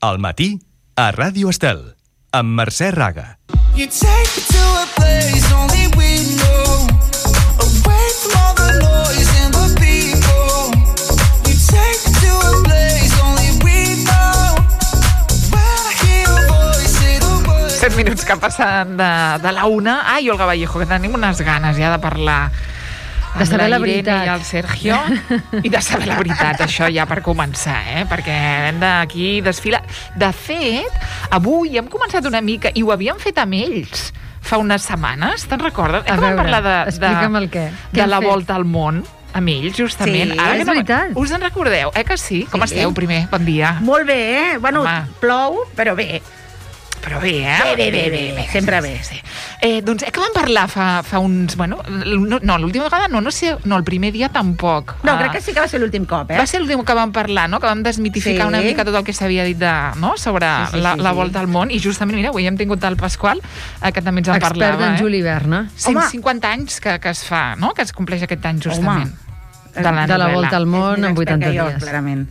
Al matí, a Ràdio Estel, amb Mercè Raga. You take me to a place only we know, away from all the noise and the people. You take me to a place only we know, when I hear your voice say the words. 7 minuts que passen de la una. Ai, Olga Vallejo, que tenim unes ganes ja de parlar de saber la veritat. I el Sergio, i de saber la veritat, això ja per començar, perquè hem d'aquí desfilar. De fet, avui hem començat una mica, i ho havíem fet amb ells fa unes setmanes, te'n recordes? A veure, parlar explica'm el què. De la volta al món, amb ells, justament. Sí, és veritat. Us en recordeu, que sí? Com esteu, primer? Bon dia. Molt bé, Bueno, home, plou, però bé. Però bé, Bé, sempre bé. Sí. Doncs que vam parlar fa uns... Bueno, no, l'última vegada no, el primer dia tampoc. No, crec que sí que va ser l'últim cop, Va ser l'últim que vam parlar, no? Que vam desmitificar una mica tot el que s'havia dit sobre la volta al món. I justament, mira, avui hem tingut el Pasqual, que també ens en parlava. Expert en Juli Verne. 150 anys que es fa, no? Que es compleix aquest any, justament. De la volta al món en 80 dies. Clarament.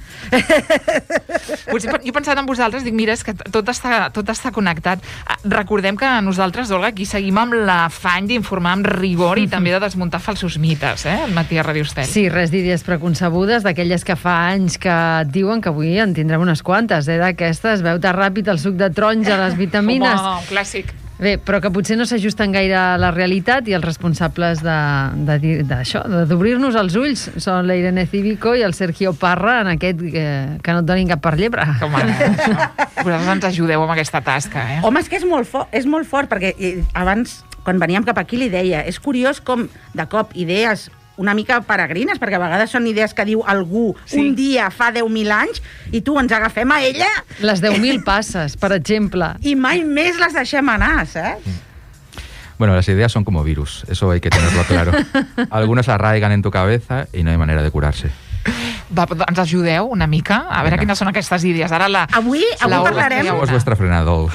Jo he pensat en vosaltres, dic, mira, és que tot està connectat. Recordem que nosaltres, Olga, aquí seguim amb l'afany d'informar amb rigor i també de desmuntar falsos mites, al matí a Ràdio Estel. Sí, res d'idees preconcebudes, d'aquelles que fa anys que et diuen que avui en tindrem unes quantes, d'aquestes, beu-te ràpid el suc de taronja, les vitamines... Home, un clàssic. Bé, però que potser no s'ajusten gaire a la realitat i els responsables d'això, d'obrir-nos els ulls, són la Irene Cívico i el Sergio Parra, en aquest que no et donin cap per llebre. Home, això. Vosaltres ens ajudeu amb aquesta tasca, Home, és que és molt fort, perquè abans, quan veníem cap aquí, li deia, és curiós com, de cop, idees una mica peregrines, perquè a vegades són idees que diu algú un dia fa 10.000 anys i tu ens agafem a ella... Les 10.000 passes, per exemple. I mai més les deixem anar, saps? Bueno, las ideas son como virus, eso hay que tenerlo claro. Algunas arraigan en tu cabeza y no hay manera de curarse. Va, ens ajudeu una mica? A veure quines són aquestes idees. Ara avui parlarem... És vostre frenador.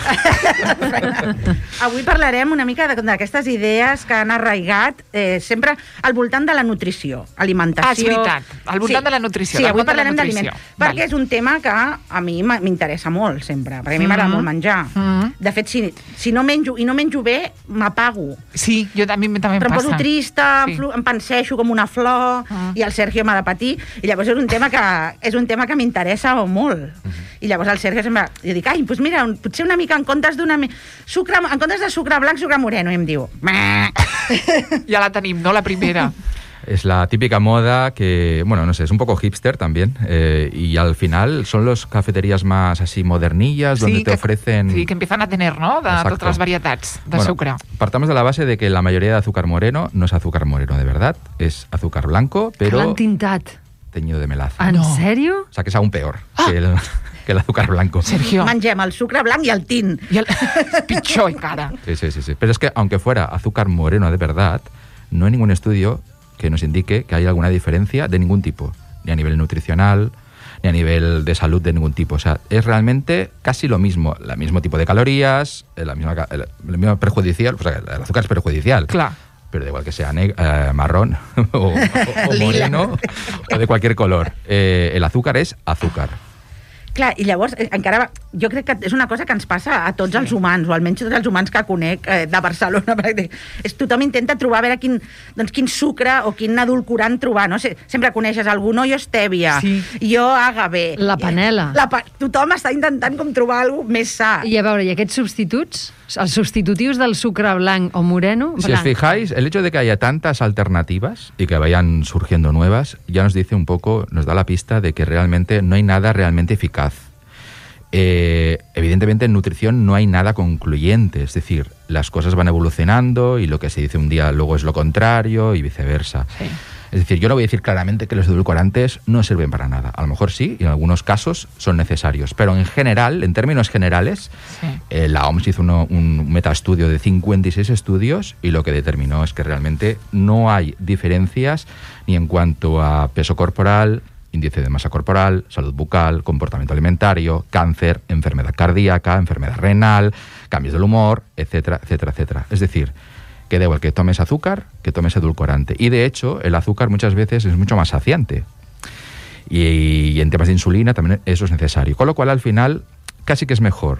Avui parlarem una mica d'aquestes idees que han arraigat sempre al voltant de la nutrició, alimentació... És veritat, al voltant de la nutrició. Sí, avui parlarem d'aliment, perquè és un tema que a mi m'interessa molt, sempre, perquè a mi m'agrada molt menjar. De fet, si no menjo bé, m'apago. Sí, a mi també em passa. Però em poso trista, em penseixo com una flor, i el Sergio m'ha de patir, i llavors és un tema que m'interessa molt. I llavors el Sergio sempre... Jo dic, doncs mira, potser una mica en comptes de sucre blanc, sucre moreno, i em diu... Ja la tenim, no? La primera. Es la típica moda que, bueno, no sé, es un poco hipster también, y al final son las cafeterías más así modernillas, donde te ofrecen... Sí, que empiezan a tener, ¿no? De totes les varietats de sucre. Partamos de la base de que la mayoría de azúcar moreno no es azúcar moreno de verdad, es azúcar blanco, pero... L'han tintat. Teñido de melaza. ¿En serio? O sea, que es aún peor que el azúcar blanco. Sergio. Mengem el sucre blanc i el tint. I el pitjor encara. Sí. Pero es que, aunque fuera azúcar moreno de verdad, no hay ningún estudio que nos indique que hay alguna diferencia de ningún tipo, ni a nivel nutricional, ni a nivel de salud de ningún tipo. O sea, es realmente casi lo mismo, el mismo tipo de calorías, el mismo perjudicial, o sea, el azúcar es perjudicial. Clar. Pero da igual que sea marrón o moreno o de cualquier color. El azúcar es azúcar. Clar, i llavors, encara, jo crec que és una cosa que ens passa a tots els humans, o almenys tots els humans que conec de Barcelona. Tothom intenta trobar, a veure quin sucre o quin edulcorant trobar, no? Sempre coneixes algú, no? Jo stèvia, jo agave. La panela. Tothom està intentant com trobar alguna cosa més sa. I a veure, i aquests substituts? Els substitutius del sucre blanc o moreno? Si os fijáis, el hecho de que haya tantas alternativas y que vayan surgiendo nuevas, ya nos dice un poco, nos da la pista de que realmente no hay nada realmente eficaz. Evidentemente en nutrición no hay nada concluyente, es decir, las cosas van evolucionando y lo que se dice un día luego es lo contrario y viceversa. Sí. Es decir, yo no voy a decir claramente que los edulcorantes no sirven para nada. A lo mejor sí, y en algunos casos son necesarios. Pero en general, en términos generales, la OMS hizo un metaestudio de 56 estudios y lo que determinó es que realmente no hay diferencias ni en cuanto a peso corporal, índice de masa corporal, salud bucal, comportamiento alimentario, cáncer, enfermedad cardíaca, enfermedad renal, cambios del humor, etcétera, etcétera, etcétera. Es decir, que da igual que tomes azúcar, que tomes edulcorante. Y de hecho, el azúcar muchas veces es mucho más saciante. Y en temas de insulina también eso es necesario. Con lo cual, al final, casi que es mejor.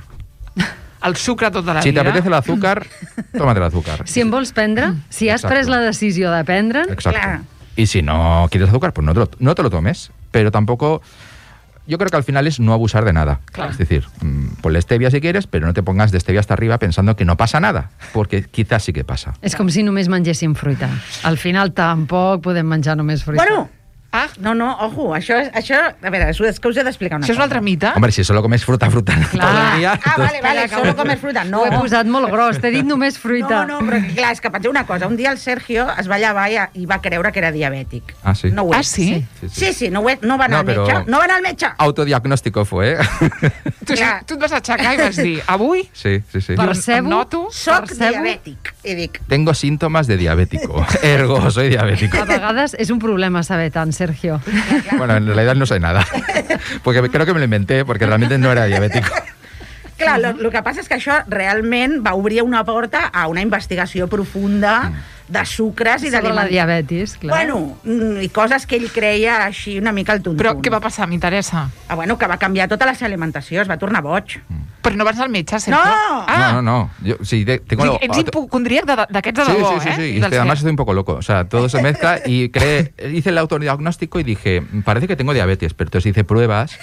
El sucre tota la Si vida. te apetece el azúcar, tómate el azúcar. Si en vols prendre, si has Exacto. pres la decisió de prendre, Exacto. Claro. Y si no quieres azúcar, pues no te lo tomes. Pero tampoco... Yo creo que al final es no abusar de nada. Claro. Es decir, ponle stevia si quieres, pero no te pongas de stevia hasta arriba pensando que no passa nada, porque quizás sí que passa. és com si només mengéssim fruita. Al final tampoc podem menjar només fruita. Bueno, Ah, no, ojo, això... A veure, és que us he d'explicar una això és un cosa. altre mite? Hombre, si solo comes fruta todo el día... Ah, vale, solo comer fruta. No, Ho he posat molt gros, t'he dit només fruita. No, però clar, és que penseu una cosa. Un dia el Sergio es va llevar i va creure que era diabètic. Ah, sí? No ho és. Sí? Sí, no va anar No, al però- metge. No va anar al metge. Autodiagnóstico fue, ¿eh? Tu et vas aixecar i vas dir, avui Sí. Percebo. em noto... Soc Percebo? diabètic. I dic, Tengo síntomas de diabético. Ergo, soy diabético. A vegades és un problema saber tant, Sergio. Bueno, en realidad no sé nada. Porque creo que me lo inventé, porque realmente no era diabético. clar, el que passa és que això realment va obrir una porta a una investigació profunda de sucres i Sobre la d'alimentació. diabetis, clar. Bueno, i coses que ell creia així una mica al tuntun. Però què va passar? M'interessa. Bueno, que va canviar tota la seva alimentació, es va tornar boig. Però no vas al metge, Sergio? No! Ah, No. Yo, sí, tengo... o sigui, ets hipocondríac d'aquests de Sí, debò, sí. eh? Y es que además estoy un poco loco. O sea, todo se mezcla y hice el autodiagnóstico y dije, parece que tengo diabetes, pero entonces hice pruebas.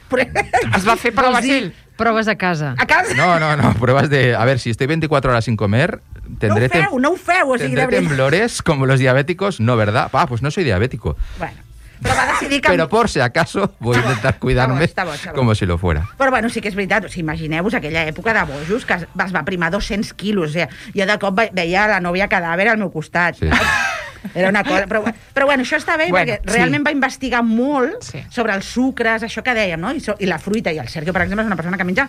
Es va fer per al Vols dir Basil. proves a casa. A casa... No, pruebas de, a ver, si estoy 24 horas sin comer, tendré, No ho feu, o sigui, tendré de veritat. temblores como los diabéticos. No, ¿verdad? Pues no soy diabético. Bueno, però va decidir que... Pero por si acaso voy a intentar cuidarme Està bo. como si lo fuera. Però bueno, sí que és veritat, o sigui, imagineu-vos aquella època de bojos que es va primar 200 quilos, o sigui, jo de cop veia la nòvia cadàver al meu costat. Sí. Era una cosa... Però bueno, això està bé, Bueno, perquè realment sí. va investigar molt Sí. sobre els sucres, això que dèiem, no? I la fruita. I el Sergio, per exemple, és una persona que menja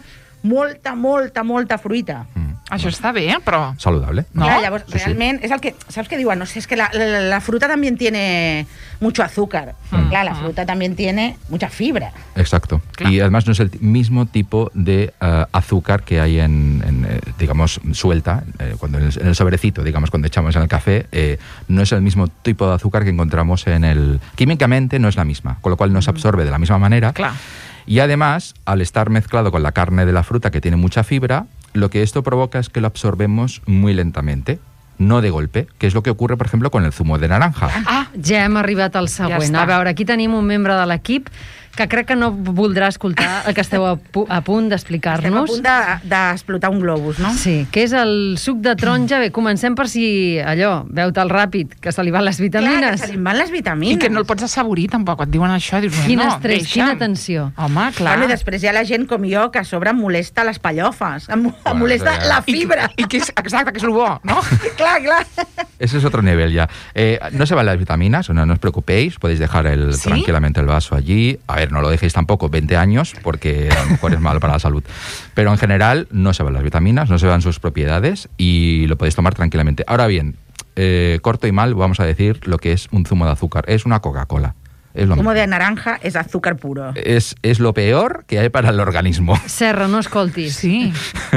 molta fruita. Això està bé, però... Saludable. No? Clar, llavors, Sí. realment, és el que... Saps què diuen? No sé, es que la fruta también tiene mucho azúcar. Pero claro, la fruta también tiene mucha fibra. Exacto. Claro. Y además no es el mismo tipo de azúcar que hay digamos, suelta, cuando en el sobrecito, digamos, cuando echamos en el café, no es el mismo tipo de azúcar que encontramos químicamente no es la misma, con lo cual no se absorbe de la misma manera. Clar. Y además, al estar mezclado con la carne de la fruta que tiene mucha fibra, lo que esto provoca es que lo absorbemos muy lentamente, no de golpe, que es lo que ocurre, por ejemplo, con el zumo de naranja. Ah, Ja hem arribat al següent. Ja està. A veure, aquí tenim un membre de l'equip que crec que no voldrà escoltar el que esteu a punt Estem a d'explicar-nos. punt d'explotar un globus, no? Sí, que és el suc de taronja. Bé, comencem per si allò, veu-te'l ràpid, que se li van les Clar, que vitamines. se li en van les vitamines. i que no el pots assaborir, tampoc. Et diuen això, dius, Quin no, estrès, deixa'm. quina tensió. Home, clar. Bueno, i després hi ha la gent com jo que a sobre em molesta les pallofes, em Bueno, molesta ja. la fibra. I que és, exacte, que és el bo, no? Clar. Ese es otro nivel ya. No se van las vitaminas, no os preocupéis, podéis dejar ¿Sí? tranquilamente el vaso allí. A ver, no lo dejéis tampoco 20 años, porque a lo mejor es malo para la salud. Pero en general no se van las vitaminas, no se van sus propiedades y lo podéis tomar tranquilamente. Ahora bien, corto y mal, vamos a decir lo que es un zumo de azúcar. Es una Coca-Cola. Es lo Zumo mismo. de naranja és azúcar puro. Es lo peor que hay para el organismo. Serra, no escoltis. Sí.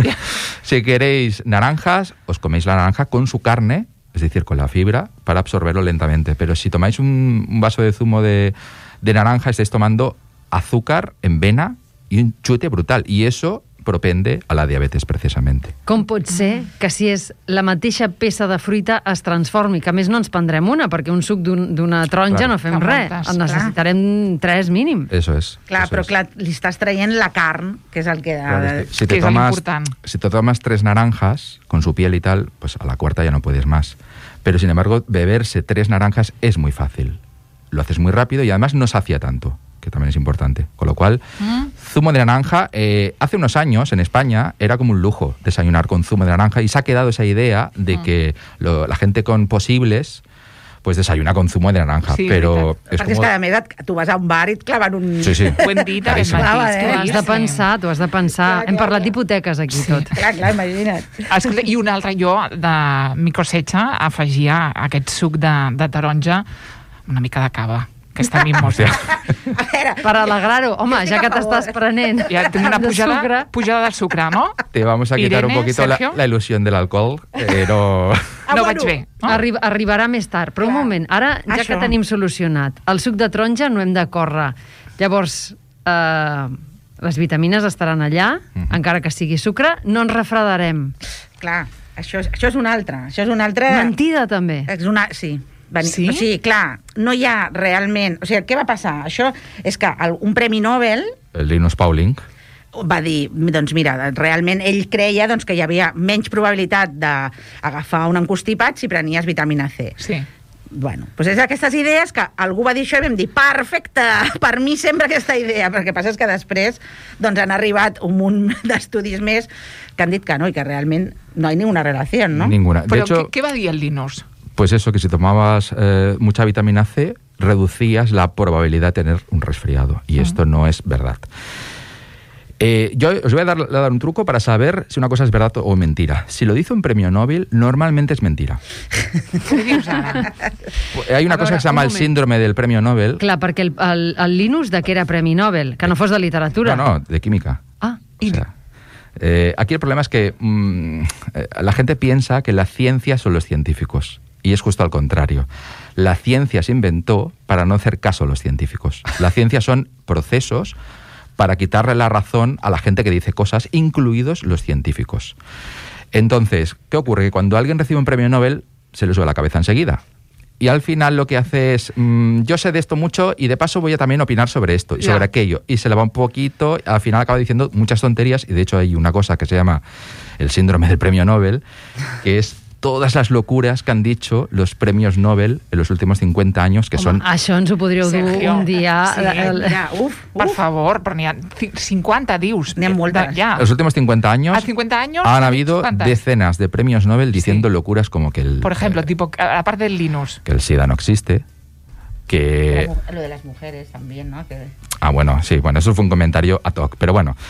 Si queréis naranjas, os coméis la naranja con su carne, es decir, con la fibra, para absorberlo lentamente. Pero si tomáis un vaso de zumo de naranja, estáis tomando azúcar en vena y un chute brutal. Y eso propende a la diabetes, precisamente. Com pot ser que si és la mateixa peça de fruita es transformi? Que a més no ens prendrem una, perquè un suc d'una taronja Claro. no fem Que res. moltes, En necessitarem 3 mínim. Eso es. Clar, eso però es. clar, li estàs traient la carn, que és el que... Claro, es que si que te es el tomas, important. si te tomas 3 naranjas con su piel y tal, pues a la cuarta ya no puedes más. Pero sin embargo, beberse 3 naranjas es muy fácil. Lo haces muy rápido y además no sacia tanto, que también es importante. Con lo cual, zumo de naranja, hace unos años en España era como un lujo desayunar con zumo de naranja y se ha quedado esa idea de que la gente con posibles pues desayuna con zumo de naranja. Sí, pero es Perquè és como... que, a més, tu vas a un bar i et claven un... Sí, sí. Ho hem dit aquest Claríssim. matí. Clar, és eh? T'ho has de claríssim. pensar, t'ho has de pensar. Clar, Hem clar, parlat clar. d'hipoteques aquí tot. Clar, imagina't. Escolta, i un altre, jo, de mi cosecha, afegia aquest suc de taronja una mica de cava, que està mimosa. A veure, Per alegrar-ho. Home, Jo estic ja a que favor. t'estàs prenent Ja tinc una de sucre. pujada del sucre, no? Te vamos a quitar Irene, un poquito Sergio. la ilusión del alcohol, pero... No vaig bé. No? Arribarà més tard. Però un Clar. moment, ara, ja Això. que tenim solucionat el suc de taronja, no hem de córrer. Llavors, les vitamines estaran allà, encara que sigui sucre, no ens refredarem. Clar, això és un altre. Això és un altre... Mentida, també. Sí. Sí? O sigui, clar, no hi ha realment... O sigui, què va passar? Això és que un Premi Nobel... El Linus Pauling. Va dir, doncs mira, realment ell creia doncs, que hi havia menys probabilitat d'agafar un encostipat si prenies vitamina C. Sí. Bueno, doncs és aquestes idees que algú va dir això i vam dir, perfecte, per mi sempre aquesta idea, perquè el que passa és que després doncs, han arribat un munt d'estudis més que han dit que no, i que realment no hay ninguna relación, ¿no? Ninguna. Però De hecho, què va dir el Linus? pues eso, que si tomabas mucha vitamina C, reducías la probabilidad de tener un resfriado. Y esto no es verdad. Yo os voy a dar un truco para saber si una cosa es verdad o mentira. Si lo dice un premio Nobel, normalmente es mentira. Què dius ara? Hay una cosa que se llama el síndrome del premio Nobel. Clar, perquè el Linus de què era Premi Nobel? Que no fos de literatura. No, de química. Ah, O sea, aquí el problema es que la gente piensa que la ciencia son los científicos. Y es justo al contrario. La ciencia se inventó para no hacer caso a los científicos. La ciencia son procesos para quitarle la razón a la gente que dice cosas, incluidos los científicos. Entonces, ¿qué ocurre? Que cuando alguien recibe un premio Nobel, se le sube la cabeza enseguida. Y al final lo que hace es, yo sé de esto mucho y de paso voy a también opinar sobre esto y sobre aquello. Y se le va un poquito, al final acaba diciendo muchas tonterías y de hecho hay una cosa que se llama el síndrome del premio Nobel, que es todas las locuras que han dicho los premios Nobel en los últimos 50 años, que son... Això ens ho podríeu dur Sergio. un dia... Sí, Mira, Per favor, però n'hi ha 50, dius. N'hi ha moltes. Ja. En los últimos 50 años A 50 años han habido ¿cuántas? decenas de premios Nobel diciendo locuras como que el... Por ejemplo, tipo, aparte del Linus. que el SIDA no existe, que... Lo de las mujeres también, ¿no? Ah, bueno, sí, bueno, eso fue un comentario ad hoc, pero bueno,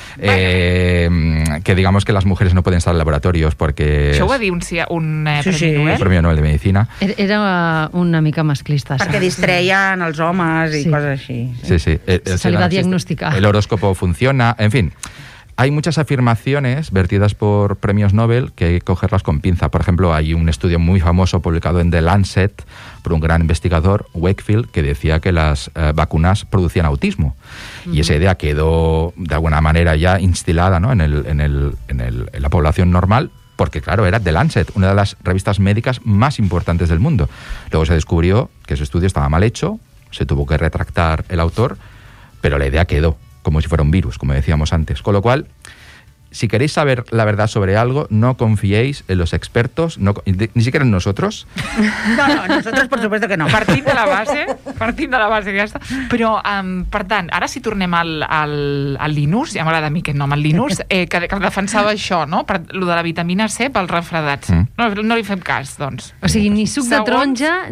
que digamos que las mujeres no pueden estar en laboratorios porque... Això ho va dir un Sí, Premi sí. Nobel? El premio Nobel de Medicina. Era una mica masclista. Perquè això. distreien els homes i Sí. coses així. Sí, sí. Se le SIDA va no a existe. diagnosticar. El horóscopo funciona, en fin. Hay muchas afirmaciones vertidas por premios Nobel que hay que cogerlas con pinza. Por ejemplo, hay un estudio muy famoso publicado en The Lancet por un gran investigador, Wakefield, que decía que las vacunas producían autismo. Y esa idea quedó de alguna manera ya instilada, ¿no? en la población normal, porque claro, era The Lancet, una de las revistas médicas más importantes del mundo. Luego se descubrió que ese estudio estaba mal hecho, se tuvo que retractar el autor, pero la idea quedó, como si fuera un virus, como decíamos antes. Con lo cual, si queréis saber la verdad sobre algo, no confiéis en los expertos, ni siquiera en nosotros. No, nosotros por supuesto que no. Partint de la base que ja està. Però, per tant, ara si tornem al Linus, ja m'agrada a mi aquest nom, el Linus, que defensava això, no? Per lo de la vitamina C pels refredats. No li fem cas, doncs. O sigui, ni suc de taronja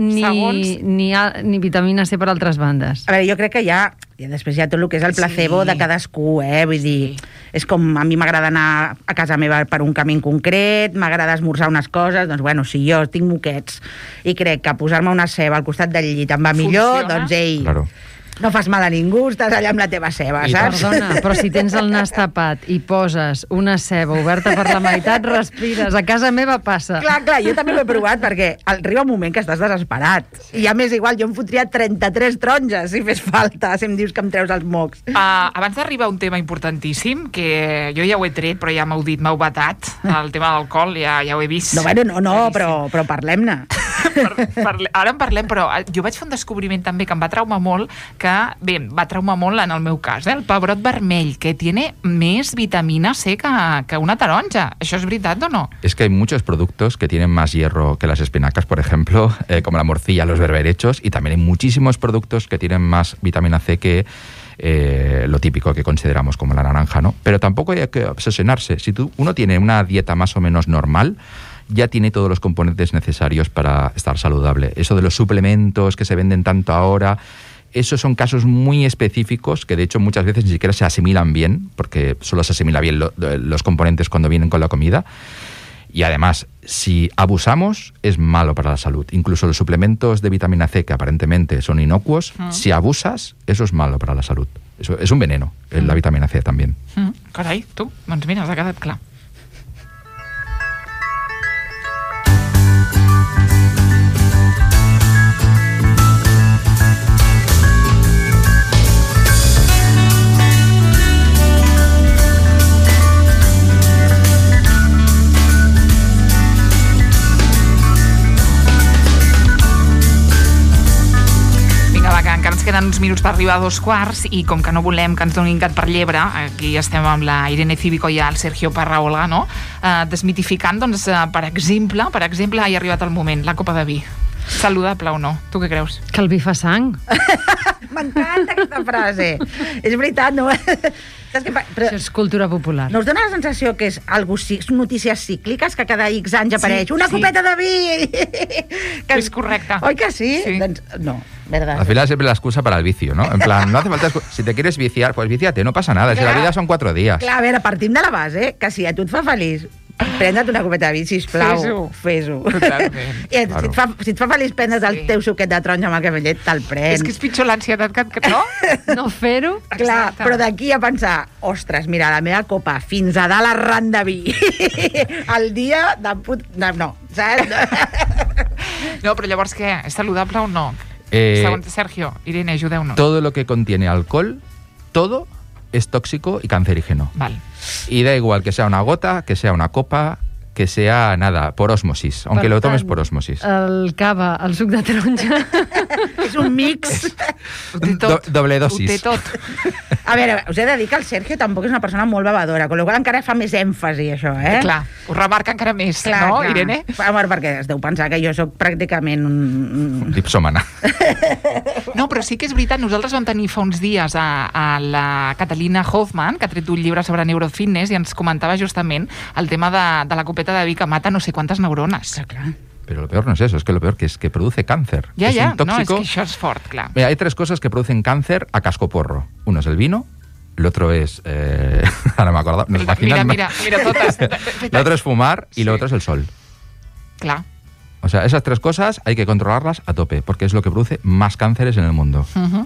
ni vitamina C per altres bandes. A veure, jo crec que i després hi ha tot el que és el placebo de cadascú, vull dir, és com a mi m'agrada anar a casa meva per un camí concret, m'agrada esmorzar unes coses, doncs bueno, si jo tinc moquets i crec que posar-me una ceba al costat del llit em va millor, Funciona. doncs ei, Claro. no fas mal a ningú, estàs allà amb la teva ceba, I saps? Perdona, però si tens el nas tapat i poses una ceba oberta per la meitat, respires. A casa meva passa. Clar, jo també ho he provat, perquè arriba un moment que estàs desesperat. I a més, igual, jo em fotria 33 taronges si fes falta, si em dius que em treus els mocs. Abans d'arribar a un tema importantíssim, que jo ja ho he tret, però ja m'heu dit, m'heu vetat, el tema de l'alcohol, ja ho he vist. No, bueno, no, però parlem-ne. Ara en parlem, però jo vaig fer un descobriment també que em va traumar molt, va traumar molt en el meu cas, el pebrot vermell, que tiene més vitamina C que una taronja. Això és veritat o no? Es que hay muchos productos que tienen más hierro que las espinacas, por ejemplo, como la morcilla, los berberechos, y también hay muchísimos productos que tienen más vitamina C que lo típico que consideramos como la naranja, ¿no? Pero tampoco hay que obsesionarse. Si uno tiene una dieta más o menos normal, ya tiene todos los componentes necesarios para estar saludable. Eso de los suplementos que se venden tanto ahora, esos son casos muy específicos que de hecho muchas veces ni siquiera se asimilan bien, porque solo se asimila bien los componentes cuando vienen con la comida. Y además, si abusamos, es malo para la salud. Incluso los suplementos de vitamina C, que aparentemente son inocuos, si abusas, eso es malo para la salud. Eso es un veneno, la vitamina C también. Carai, tu, doncs mira, ens ha quedat clar. queden uns minuts per arribar a 2:15 i com que no volem que ens donin gat per llebre, aquí estem amb la Irene Cívico i el Sergio Parra Olga, no? Desmitificant, doncs, per exemple, ha arribat el moment, la copa de vi. Saludable o no? Tu què creus? Que el vi fa sang. M'encanta aquesta frase. És veritat, no? Saps què però Això és cultura popular. no us dona la sensació que és notícies cícliques, que cada X anys apareix una copeta de vi? Que És correcte. Oi que sí? Sí. Doncs no, verdad. Al final siempre la excusa para el vicio, ¿no? En plan, no hace falta... Si te quieres viciar, pues víciate, no pasa nada. Si la Clar. vida son 4 días. Clar, a veure, partim de la base que si a tu et fa feliç prendre't una copeta de vi, sisplau, fes-ho. Totalment. I Claro. si et fa feliç prendre't el teu suquet de taronja amb el cafè llet, te'l prens. És que és pitjor l'ansietat que no? No fer-ho? Clar, Exacte. però d'aquí a pensar, ostres, mira, la meva copa fins a dalt arran de vi. El dia de No, saps? No, però llavors què? És saludable o no? Segons Sergio, Irene, ajudeu-nos. Todo lo que contiene alcohol, todo es tóxico y cancerígeno. Val. Y da igual que sea una gota, que sea una copa, que sea nada, por osmosis. Aunque Per lo tomes tant, por osmosis. El cava, el suc de taronja. És un mix. Ho té tot. Doble dosis. Ho té tot. A veure, us he de dir que el Sergio tampoc és una persona molt bevadora, con la qual cosa encara fa més èmfasi, això, eh? Clar, ho remarca encara més, no, Irene? Home, perquè es deu pensar que jo sóc pràcticament un... Dipsómana. No, però sí que és veritat, nosaltres vam tenir fa uns dies a la Catalina Hoffman, que ha tret un llibre sobre neurofitness, i ens comentava justament el tema de la copeta de vi que mata no sé quantes neurones. Clar. Pero lo peor no es eso, es que lo peor que es que produce cáncer. Ja, es ja, un tóxico. no, és que això és fort, clar. Mira, hay 3 cosas que producen cáncer a cascoporro. Uno es el vino, el otro es... ahora me acuerdo. Nos Mira, imaginan, mira, totes. Lo otro es fumar y lo Sí. otro es el sol. Clar. O sea, esas 3 cosas hay que controlarlas a tope, porque es lo que produce más cánceres en el mundo.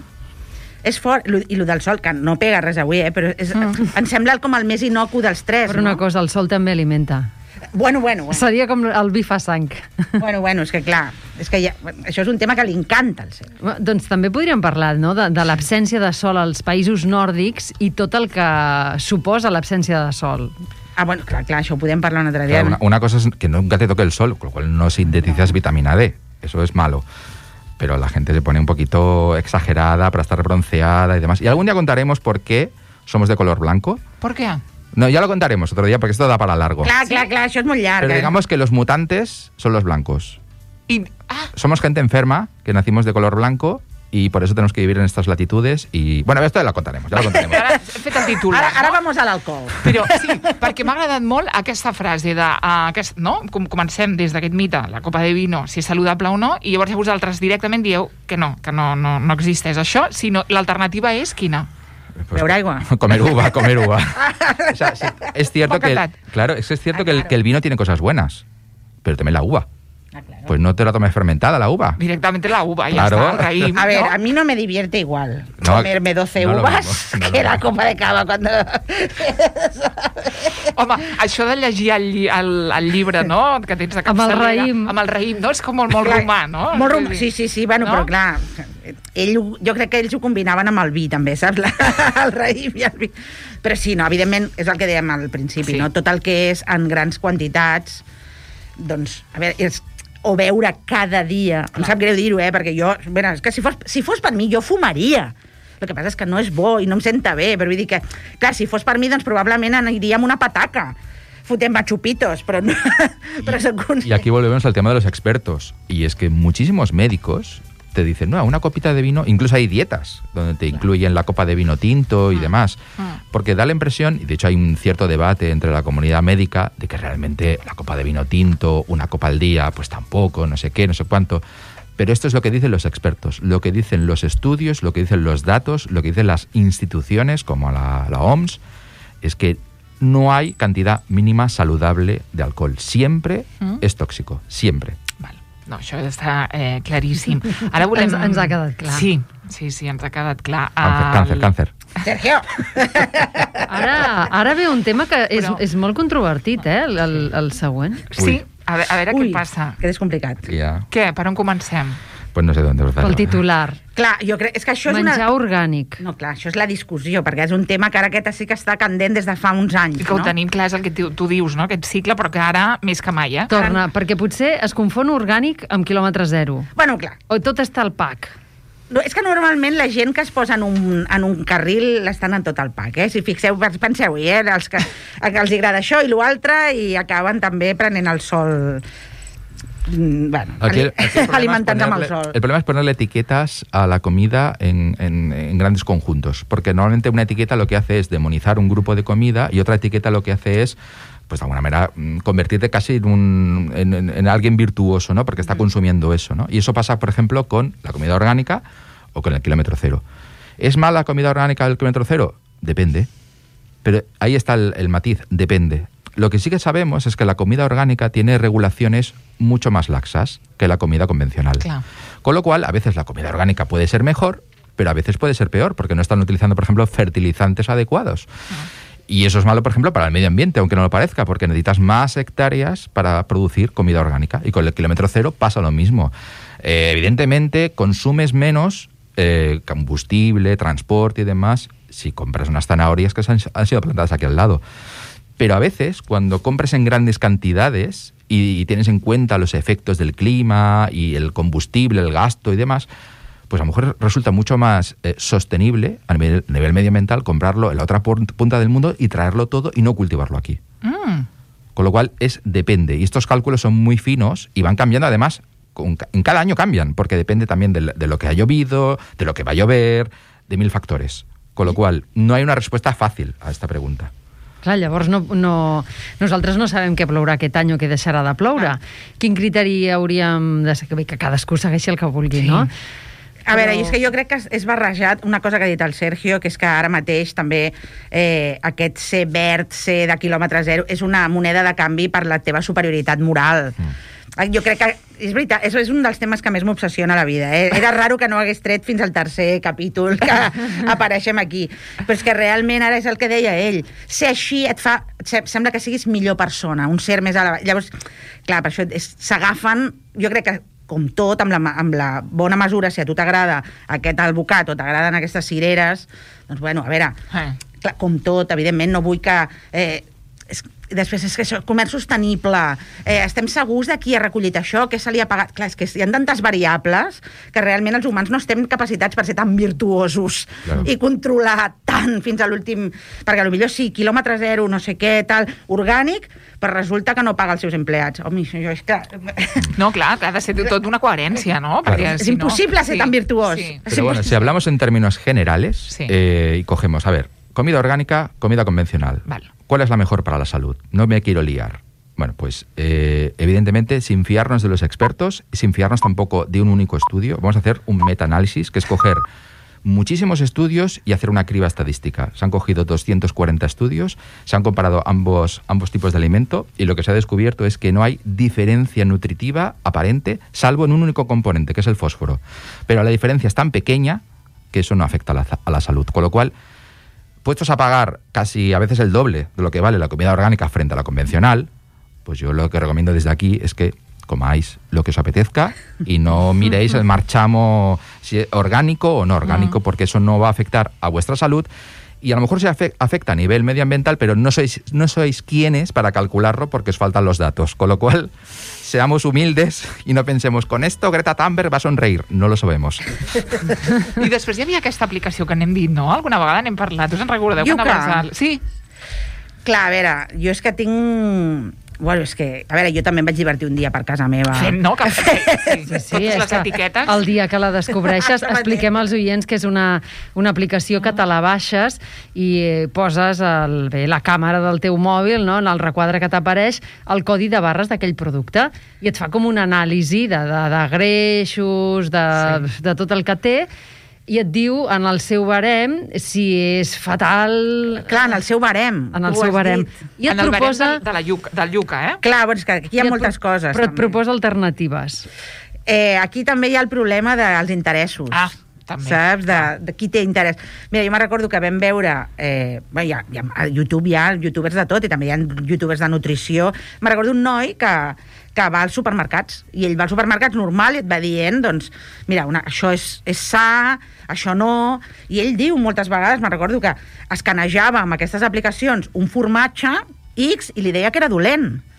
És fort, i el del sol, que no pega res avui, però em sembla com el més inocu dels 3, Per una cosa, el sol també alimenta. Bueno. Seria com el vi fa sang. Bueno, és que clar, és que això és un tema que li encanta al Sergio. Doncs també podríem parlar, no?, de l'absència de sol als països nòrdics i tot el que suposa l'absència de sol. Ah, bueno, clar, això ho podem parlar un altre dia. Claro, una cosa es que nunca te toque el sol, con lo cual no sintetizas vitamina D. Eso es malo. Pero la gente se pone un poquito exagerada para estar bronceada y demás. Y algún día contaremos por qué somos de color blanco. Per què? No, ya lo contaremos otro día porque esto da para largo. Clar, això és molt llarg. Pero digamos que los mutantes son los blancos. Somos gente enferma que nacimos de color blanco y por eso tenemos que vivir en estas latitudes. Y bueno, esto ya lo contaremos. Ara hem fet el títol. Ara vamos a l'alcohol. Però sí, perquè m'ha agradat molt aquesta frase de... no? Comencem des d'aquest mite, la copa de vino, si és saludable o no, i llavors vosaltres directament dieu que no existeix això, sinó l'alternativa és quina? Pues, Beure aigua. Comer uva. O sea, sí, es cierto que Bocatat. claro, es cierto que el vino tiene cosas buenas, pero también la uva. Pues no te la tomes fermentada la uva. Directament la uva, ja Claro. està, el raïm. A ver, no? a mí no me divierte igual No, comerme 12 no lo uvas mismo, no lo que la mismo. copa de cava cuando... Home, això de llegir el llibre, no?, que tens a Amb el capçalera, raïm. amb el raïm, no? És com molt romà, no? Molt romà, sí, bueno, No? però clar, jo crec que ells ho combinaven amb el vi, també, saps? El raïm i el vi. Però sí, no, evidentment, és el que dèiem al principi, Sí. no? Tot el que és en grans quantitats, doncs, a veure, o beure cada dia. Em sap greu dir-ho, perquè jo... Bé, és que si fos per mi, jo fumaria. El que passa és que no és bo i no em senta bé, però vull dir que, clar, si fos per mi, doncs probablement aniria amb una pataca, fotent chupitos, però no... Però soc un... Y aquí volvemos al tema de los expertos. Y es que muchísimos médicos te dicen, no, una copita de vino, incluso hay dietas donde te incluyen la copa de vino tinto y demás, porque da la impresión, y de hecho hay un cierto debate entre la comunidad médica, de que realmente la copa de vino tinto, una copa al día, pues tampoco, no sé qué, no sé cuánto. Pero esto es lo que dicen los expertos, lo que dicen los estudios, lo que dicen los datos, lo que dicen las instituciones como la OMS, es que no hay cantidad mínima saludable de alcohol. Siempre es tóxico, siempre. Val. No, això està claríssim. Ara volem... Ens ha quedat clar. Sí, ens ha quedat clar. Cáncer. Sergio! Ara ve un tema que Però- és molt controvertit, el següent. Sí, Ui. a veure què passa. Que és complicat. Ya. Què? Per on comencem? Pues no sé dónde empezar. Pel titular. Clar, jo crec... És que això és Menjar una... orgànic. No, clar, això és la discussió, perquè és un tema que ara aquest sí que està candent des de fa uns anys, I que ho no? tenim clar, és el que tu dius, no? Aquest cicle, però que ara més que mai, Torna, perquè potser es confon orgànic amb quilòmetre zero. Bueno, clar. O tot està al pack. No, és que normalment la gent que es posa en un carril estan en tot el pack, eh? Si fixeu, penseu-hi, els que els agrada això i l'altre i acaben també prenent el sol... Bueno, alimentant-se amb el sol. El problema es ponerle etiquetas a la comida en grandes conjuntos, porque normalmente una etiqueta lo que hace es demonizar un grupo de comida y otra etiqueta lo que hace es, pues de alguna manera, convertirte casi en alguien virtuoso, ¿no? Porque está consumiendo eso, ¿no? Y eso pasa, por ejemplo, con la comida orgánica o con el kilómetro cero. ¿Es mala la comida orgánica del kilómetro cero? Depende. Pero ahí está el matiz, depende. Lo que sí que sabemos es que la comida orgánica tiene regulaciones mucho más laxas que la comida convencional. Claro. Con lo cual, a veces la comida orgánica puede ser mejor, pero a veces puede ser peor, porque no están utilizando, por ejemplo, fertilizantes adecuados. Y eso es malo, por ejemplo, para el medio ambiente, aunque no lo parezca, porque necesitas más hectáreas para producir comida orgánica. Y con el kilómetro cero pasa lo mismo. Evidentemente, consumes menos combustible, transporte y demás si compras unas zanahorias que han sido plantadas aquí al lado. Pero a veces, cuando compras en grandes cantidades y tienes en cuenta los efectos del clima y el combustible, el gasto y demás, pues a lo mejor resulta mucho más sostenible a nivel medioambiental comprarlo en la otra punta del mundo y traerlo todo y no cultivarlo aquí. Con lo cual, depende. Y estos cálculos son muy finos y van cambiando además, en cada año cambian, porque depende también de lo que ha llovido, de lo que va a llover, de 1000 factores. Con lo qual, no hay una respuesta fàcil a esta pregunta. Clar, llavors nosaltres no sabem què plourà aquest any o què deixarà de ploure. Quin criteri hauríem de seguir? Que cadascú segueixi el que vulgui, no? A veure, és que jo crec que és barrejat una cosa que ha dit el Sergio, que és que ara mateix també aquest ser verd, ser de quilòmetre zero, és una moneda de canvi per la teva superioritat moral. Jo crec que, és veritat, és un dels temes que més m'obsessiona a la vida. Era raro que no hagués tret fins al tercer capítol que apareixem aquí. Però és que realment ara és el que deia ell. Ser així et fa... Sembla que siguis millor persona, un ser més elevat. Llavors, clar, per això s'agafen... Jo crec que com tot, amb la bona mesura, si a tu t'agrada aquest albocat o t'agraden aquestes cireres, doncs, bueno, a veure, clar, com tot, evidentment, no vull que... Després és que això, comerç sostenible, estem segurs de qui ha recollit això, què se li ha pagat... Clar, és que hi ha tantes variables que realment els humans no estem capacitats per ser tan virtuosos i controlar tant fins a l'últim... Perquè potser sí, quilòmetre zero, no sé què, tal, orgànic, però resulta que no paga els seus empleats. Home, això és que... No, clar, ha de ser tot una coherència, ¿no? Perquè, es imposible ser tan virtuós. Sí. Pero bueno, si hablamos en términos generales y cogemos, a ver, comida orgánica, comida convencional. Vale. ¿Cuál es la mejor para la salud? No me quiero liar. Bueno, pues evidentemente sin fiarnos de los expertos y sin fiarnos tampoco de un único estudio, vamos a hacer un metaanálisis, que es coger muchísimos estudios y hacer una criba estadística. Se han cogido 240 estudios, se han comparado ambos tipos de alimento y lo que se ha descubierto es que no hay diferencia nutritiva aparente, salvo en un único componente, que es el fósforo. Pero la diferencia es tan pequeña que eso no afecta a la salud. Con lo cual, puestos a pagar casi a veces el doble de lo que vale la comida orgánica frente a la convencional, pues yo lo que recomiendo desde aquí es que comáis lo que os apetezca y no miréis el marchamo si es orgánico o no orgánico, porque eso no va a afectar a vuestra salud y a lo mejor se afecta a nivel medioambiental, pero no sois quienes para calcularlo porque os faltan los datos. Con lo cual, seamos humildes i no pensemos, con esto Greta Thunberg va a sonreír. No lo sabemos. I després hi havia aquesta aplicació que n'hem dit, no? Alguna vegada n'hem parlat. Us en recordeu? Yuka. Sí. Clar, a veure, jo és que tinc... Bueno, és que, a veure, jo també em vaig divertir un dia per casa meva. Fent, no? Sí, totes les etiquetes. El dia que la descobreixes, expliquem als oients que és una aplicació que te la baixes i poses la càmera del teu mòbil, no? En el requadre que t'apareix, el codi de barres d'aquell producte i et fa com una anàlisi de greixos, de tot el que té, i et diu en el seu barem si és fatal... Clar, en el seu barem. En el seu barem. I et proposa... del Yuka, eh? Clar, però és que aquí hi ha moltes coses. Però et proposa alternatives. Aquí també hi ha el problema dels interessos. Ah, també. Saps? De qui té interès. Mira, jo me recordo que vam veure... a YouTube hi ha youtubers de tot i també hi ha youtubers de nutrició. Me recordo un noi que va als supermercats, i ell va als supermercats normal i et va dient, doncs, mira, això és sa, això no, i ell diu moltes vegades, me'n recordo que escanejava amb aquestes aplicacions un formatge X i li deia que era dolent.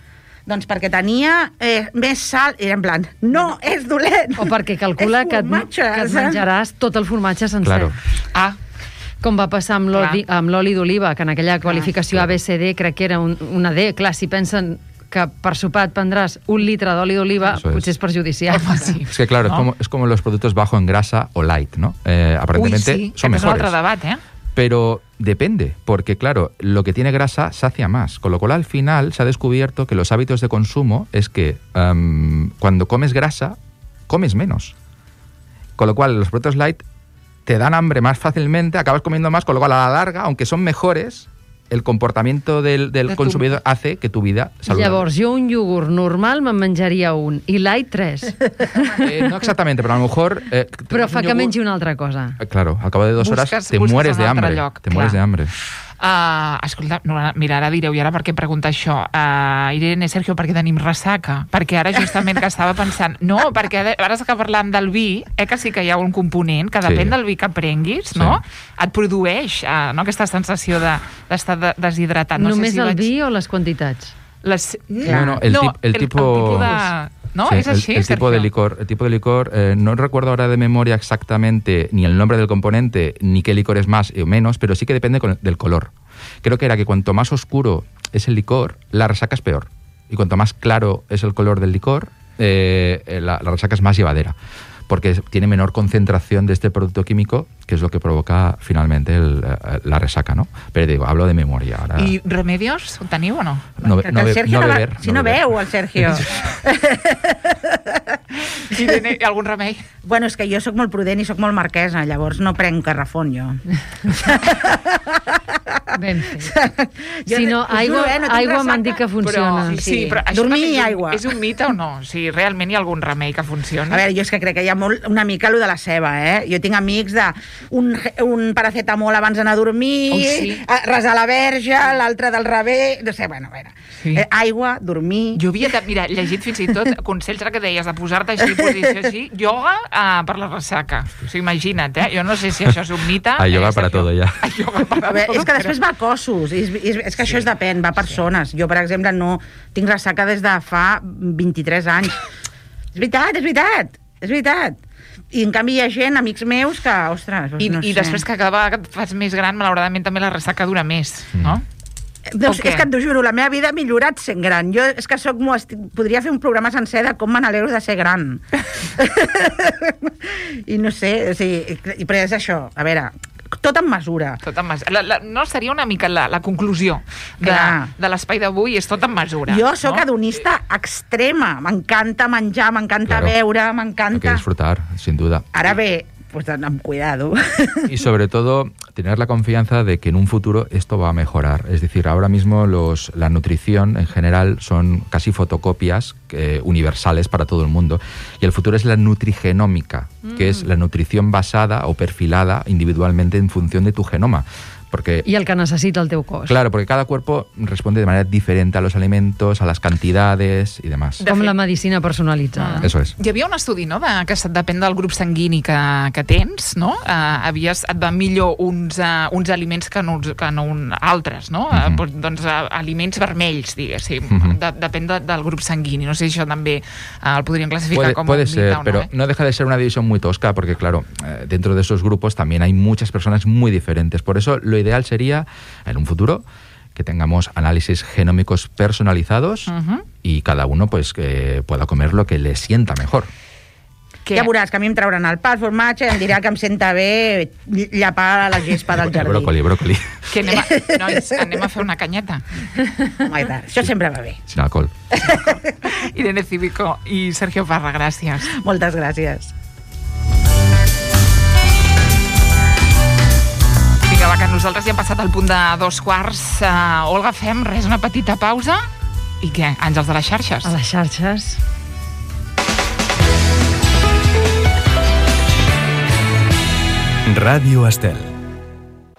Doncs perquè tenia més sal, i era en plan, no, és dolent. O perquè calcula És que formatge, et saps? menjaràs tot el formatge sencer. Claro. Ah, Com va passar amb l'oli d'oliva, que en aquella qualificació ABCD crec que era una D. Clar, si pensen que per sopar et prendràs 1 litre d'oli d'oliva, Eso es. potser és perjudicial. home, sí. Es que claro, ¿No? es como los productos bajo en grasa o light, ¿no? Aparentemente Uy, sí, son que és un mejores. altre debat, Pero depende, porque claro, lo que tiene grasa sacia más. Con lo cual, al final, se ha descubierto que los hábitos de consumo es que cuando comes grasa, comes menos. Con lo cual, los productos light te dan hambre más fácilmente, acabas comiendo más, con lo cual, a la larga, aunque son mejores, el comportamiento del tu- consumidor hace que tu vida saludable. Llavors, jo un iogurt normal me'n menjaria un, i light 3. No exactamente, pero a lo mejor... Però fa que mengi una altra cosa. Claro, al cabo de 2 horas Busques- te busques mueres en de un altre hambre. lloc, Te mueres clar. de hambre. Escolta, no, mira, ara direu, i ara per què pregunta això? Irene, Sergio, per què tenim ressaca? Perquè ara justament que estava pensant... No, perquè ara que parlàvem del vi, que sí que hi ha un component que depèn Sí. del vi que prenguis, no? Sí. Et produeix no, aquesta sensació d'estar deshidratat. No Només sé si el vaig... vi o les quantitats? Bueno, el tipo de... ¿No? sí, ¿Es así, el tipo de Sergio? licor, no recuerdo ahora de memoria exactamente ni el nombre del componente, ni qué licor es más o menos, pero sí que depende del color. Creo que era que cuanto más oscuro es el licor, la resaca es peor. Y cuanto más claro es el color del licor, la resaca es más llevadera. Porque tiene menor concentración de este producto químico, que es lo que provoca finalmente la resaca, ¿no? Pero digo, hablo de memoria. Ahora... I remedios ho teniu o no? No, Que el Sergio no va- beber. Si no beber. veu, el Sergio. Irene, algun remei? Bueno, és que jo sóc molt prudent i sóc molt marquesa, llavors no prenc carrafón, jo. Ben fet. Si no, us juro, aigua, no tinc aigua m'han ressaca, dit que funciona. Però, sí, però això Dormir també i aigua. És un mite o no? O sigui, realment hi ha algun remei que funcioni? A veure, jo és que crec que hi ha una mica allò de la ceba, Jo tinc amics de un paracetamol abans d'anar a dormir, Ui, sí. resar la verge, l'altre del rebé, no sé, bueno, a veure. Sí. Aigua, dormir... Jo havia mira, llegit fins i tot consells ara que deies de posar-te així, posició així, ioga per la ressaca. O sigui, imagina't, Jo no sé si això és un mite. A yoga para Sergio. todo, ya. A yoga para A veure, todo. és que després va a cossos, és que això és depèn, va a persones. Jo, per exemple, no tinc ressaca des de fa 23 anys. És veritat, és veritat, és veritat. I en canvi hi ha gent, amics meus, que, ostres, I, no I sé. després que cada vegada que et fas més gran, malauradament també la ressaca dura més, no? Doncs, O què? és que t'ho juro, la meva vida ha millorat sent gran. Jo és que podria fer un programa sencer de com me n'alegro de ser gran. I no sé, o sigui, però és això, a veure, tot en mesura. Tot en mesura. No seria una mica la conclusió Clar. de l'espai d'avui, és tot en mesura. Jo sóc no? hedonista extrema, m'encanta menjar, m'encanta Claro. beure, Hay que m'encanta... disfrutar, sin duda. Ara bé, pues amb cuidado. Y sobre todo, tener la confianza de que en un futuro esto va a mejorar. Es decir, ahora mismo la nutrición en general son casi fotocopias universales para todo el mundo. Y el futuro es la nutrigenómica, que es la nutrición basada o perfilada individualmente en función de tu genoma. Porque, I el que necessita el teu cos. claro, porque cada cuerpo responde de manera diferente a los alimentos, a las cantidades y demás. De Com fet- la medicina personalitzada. Eso es. Hi havia un estudi, no?, que depèn del grup sanguini que tens, no? Et van millor uns aliments que no altres, no? Doncs aliments vermells, diguéssim. Depèn del grup sanguini. No sé si això també el podríem classificar com Puede un mite ser, o no, pero no deja de ser una división muy tosca, porque claro, dentro de esos grupos también hay muchas personas muy diferentes. Por eso lo ideal sería, en un futuro, que tengamos análisis genómicos personalizados y cada uno pues que pueda comer lo que le sienta mejor. Què? Ja veuràs que a mi em trauran el pa, el formatge, em dirà que em senta bé llapar la gespa del jardí. Brócoli. Que anem a fer una canyeta. Home, i tant, això sempre va bé. Sin alcohol. Irene Cívico i Sergio Parra, gràcies. Moltes gràcies. Vinga, va, que nosaltres ja hem passat al punt de 2:15. Olga, fem res, una petita pausa. I què? Àngels de les xarxes. A les xarxes. Ràdio Estel.